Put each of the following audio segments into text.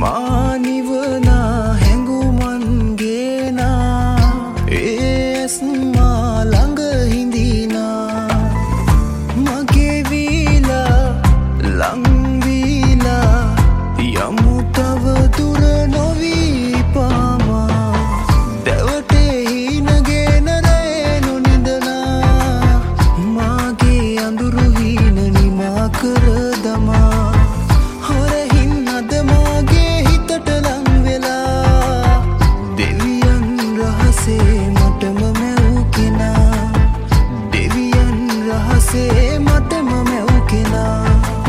මානිවනා හැඟුමන් ගේනා ඒස් මා ළඟ හිඳිනා මගේ වීලා ලංවීලා යමු තව දුර නොවී පාමා දැවටේ හීනගෙන රැ නොනිදනා මාගේ අඳුරු හීන නිමා කර දමා මටම මැව් කෙනා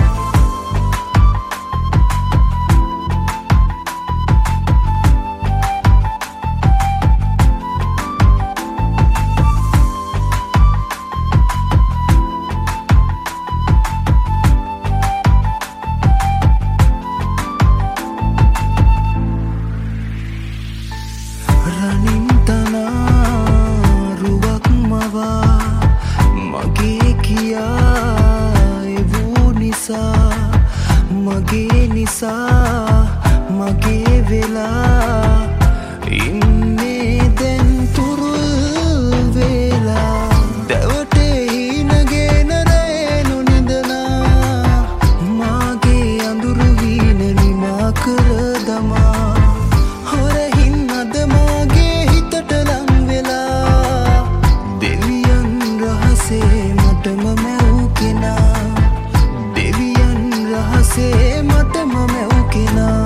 රනින් තනා රුවක් මවා මගේ කියා එවූ නිසා මගේ නිසා මගේ වෙලා ඉන්නේ දැන් තුරුල් වෙලා දැවටේ හීනගෙන රැ නොනිදනා මාගේ අඳුරු හීන නිමා කර දමා හොරහින් අද මාගේ හිතට ලං වෙලා දෙවියන් රහසේ මටම මැව් කෙනා දෙවියන් රහසේ මටම මැව් කෙනා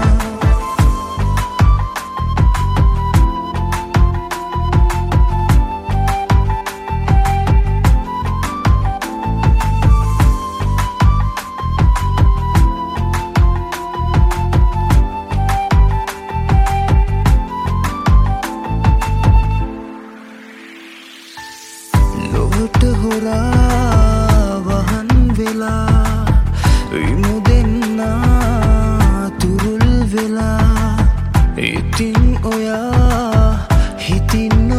ලොවට හොරා වහන් වෙලා ඉමු දෙන්නා තුරුල් වෙලා ඉතින් ඔයා හිතින්